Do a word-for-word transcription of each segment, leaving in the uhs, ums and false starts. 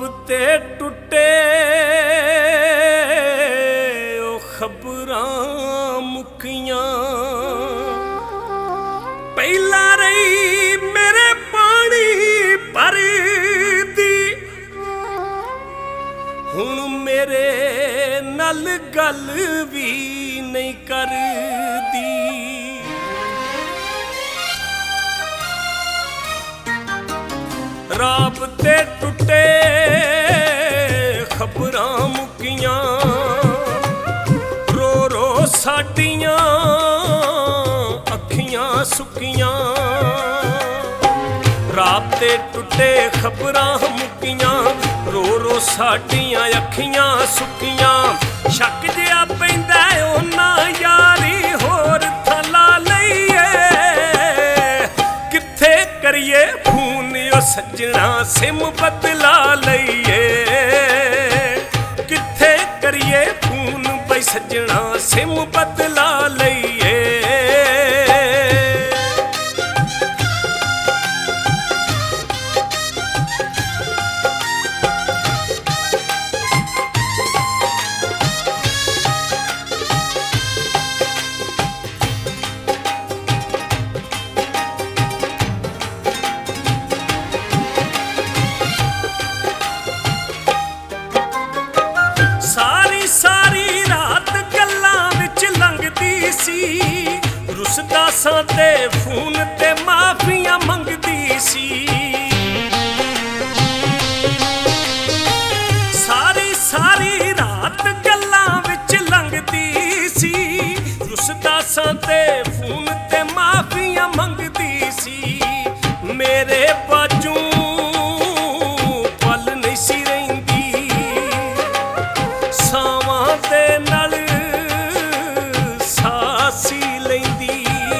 ते टुटे ओ खबरां मुकियां पहला रही मेरे पानी भर दी हुण मेरे नल गल भी नहीं करदी। राबते टुटे खबरां मुकियां रो रो साडियां अखियां सुकियां। राबते टुटे खबरां मुकियां रो रो साडियां अखियां सुकियां। शक जिहा पैंदा उन्हां यारी होर थला लईए कित्थे करिए फोन सजना सिम बदला लईए कित्थे करिए फोन बई सजना सिम बदला लईए। सारी सारी रात गल्लां विच लंघदी सी रुसदा सां ते फोन ते माफियां मंगदी सी। सारी सारी रात गल्लां विच लंघदी सी रुसदा सां ते फोन ते माफियां मंगदी सी। मेरे बाजू पल नहीं सी रहिंदी सावां दे नाल सासी लैंदी।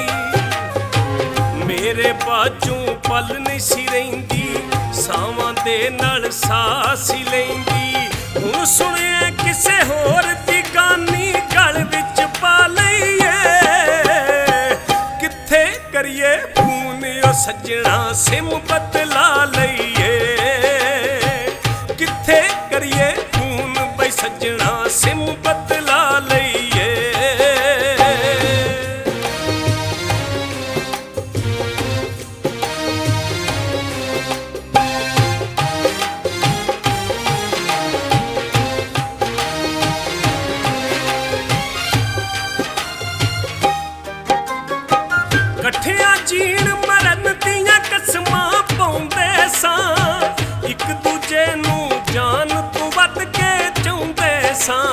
मेरे बाजू पल नहीं सी रहिंदी सावां दे नाल सासी लैंदी। हुण सुणिया किसे होर दी गानी गल विच पा लईए कित्थे करिए फोन ओ सजना सिम बदला लईए कित्थे करिए फोन बई सजना सिम बदला लईए। कट्ठियां जीण मरन दियां कसमां पाउंदे सां इक दूजे नूं जान तों वध के चाहुंदे सां।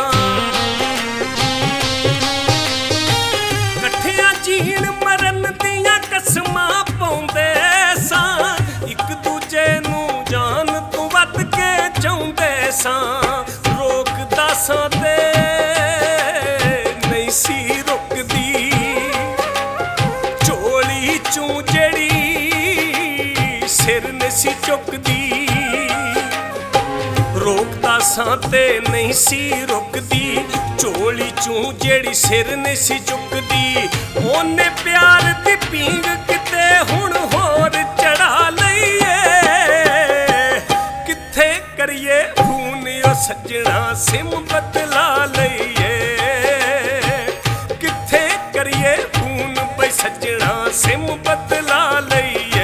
कट्ठियां जीण मरन दियां कसमां पाउंदे सां इक दूजे नूं जान तों वध के चाहुंदे सां। रोकदा सां ते नहीं सी रुकदी झोली चूं जेड़ी सिर नहीं सी चुकदी। रोकदा सां ते नहीं सी रुकदी झोली चूं जेड़ी सिर नहीं सी चुकदी। ओने प्यार दी पींग किते हुण होर चढ़ा लईए कित्थे करिए फोन ओ सजना सिम बदला लईए कित्थे करिए फोन बई सजना सिम बदला लईए।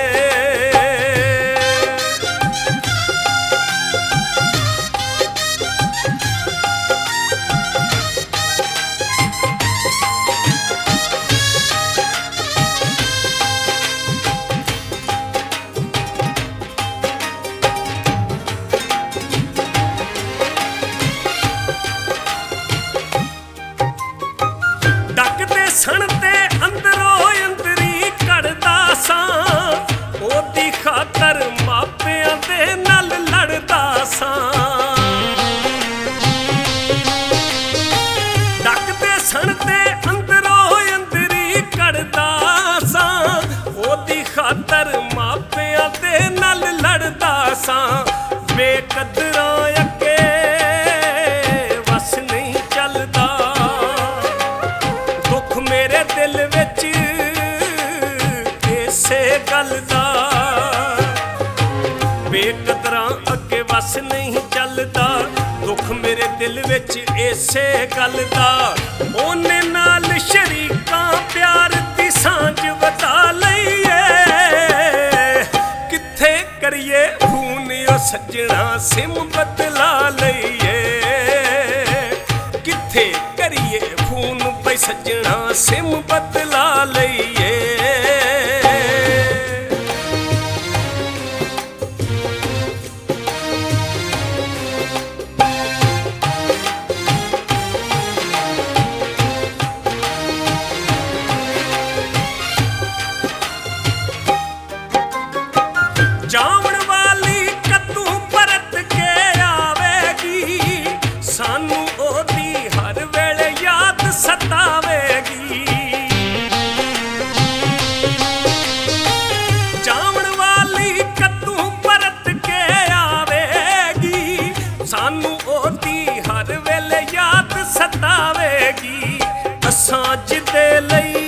डकदे सण ते अंदरों अंदरी कड़दा सां ओदी खातर मापियां दे नाल लड़दा सां। डकदे सण ते अंदरों अंदरी कड़दा सां ओदी खातर मापियां दे नाल लड़दा सां। बेकदरां अगे वस नहीं चलदा दुख मेरे दिल विच इसे गल दा। बेकदरां अगे ਵਿਸ਼ਵਾਸ ਨਹੀਂ ਚੱਲਦਾ, ਦੁੱਖ ਮੇਰੇ ਦਿਲ ਵਿੱਚ ਇਸੇ ਗੱਲ ਦਾ। ਉਹਨੇ ਨਾਲ ਸ਼ਰੀਕਾਂ ਪਿਆਰ ਦੀ ਸਾਂਝ ਵਧਾ ਲਈਏ, ਕਿੱਥੇ ਕਰੀਏ ਫੋਨ ਓ ਸੱਜਣਾ ਸਿਮ ਬਦਲਾ ਲਈਏ, ਕਿੱਥੇ ਕਰੀਏ ਫੋਨ ਬਈ ਸੱਜਣਾ ਸਿਮ ਬਦਲਾ ਲਈਏ। ਜਾਵਣ ਵਾਲੀ ਕਦੋਂ ਪਰਤ ਕੇ ਆਵੇਗੀ, ਸਾਨੂੰ ਉਹਦੀ ਹਰ ਵੇਲੇ ਯਾਦ ਸਤਾਵੇਗੀ। ਜਾਵਣ ਵਾਲੀ ਕਦੋਂ ਪਰਤ ਕੇ ਆਵੇਗੀ, ਸਾਨੂੰ ਉਹਦੀ ਹਰ ਵੇਲੇ ਯਾਦ ਸਤਾਵੇਗੀ। ਅਸਾਂ ਜਿਹਦੇ ਲਈ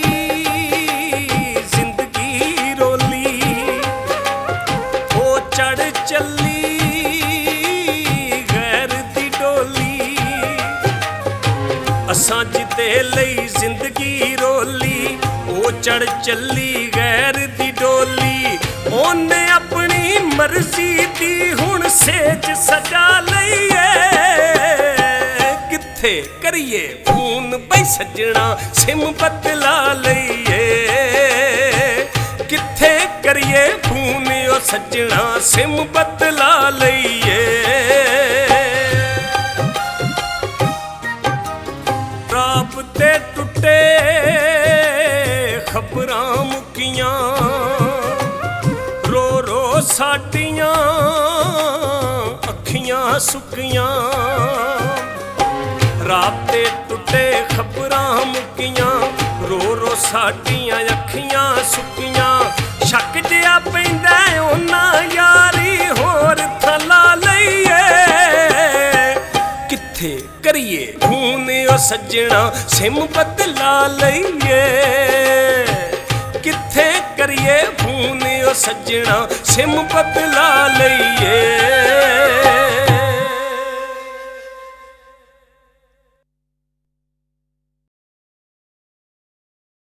ਚੜ ਚੱਲੀ ਗੈਰ ਦੀ ਡੋਲੀ, ਅਸਾਂ ਜਿਹਦੇ ਲਈ ਜ਼ਿੰਦਗੀ ਰੋਲੀ, ਉਹ ਚੜ ਚੱਲੀ ਗੈਰ ਦੀ ਡੋਲੀ। ਉਹਨੇ ਆਪਣੀ ਮਰਜ਼ੀ ਦੀ ਹੁਣ ਸੇਜ ਸਜਾ ਲਈਏ, ਕਿੱਥੇ ਕਰੀਏ ਫੋਨ ਬਈ ਸੱਜਣਾ ਸਿਮ ਬਦਲਾ ਲਈਏ, ਕਿੱਥੇ ਕਰੀਏ ਫੋਨ ਓ ਸੱਜਣਾ ਸਿਮ ਬਦਲਾ ਲਈਏ। ਰਾਬਤੇ ਟੁੱਟੇ ਖਬਰਾਂ ਮੁੱਕੀਆਂ, ਰੋ ਰੋ ਸਾਡੀਆਂ ਅੱਖੀਆਂ ਸੁੱਕੀਆਂ। ਰਾਬਤੇ ਟੁੱਟੇ ਖਬਰਾਂ ਮੁੱਕੀਆਂ, ਰੋ ਰੋ ਸਾਡੀਆਂ ਅੱਖੀਆਂ ਸੁੱਕੀਆਂ। ਸ਼ੱਕ ਜਿਹਾ ਪੈਂਦਾ ਉਹਨਾਂ ਯਾਰੀ ਹੋਰ ਥਲਾ ਲਈਏ, ਕਿੱਥੇ ਕਰੀਏ ਫੋਨ ਓ ਸੱਜਣਾ ਸਿਮ ਬਦਲਾ ਲਈਏ, ਕਿੱਥੇ ਕਰੀਏ ਫੋਨ ਓ ਸੱਜਣਾ ਸਿਮ ਬਦਲਾ ਲਈਏ।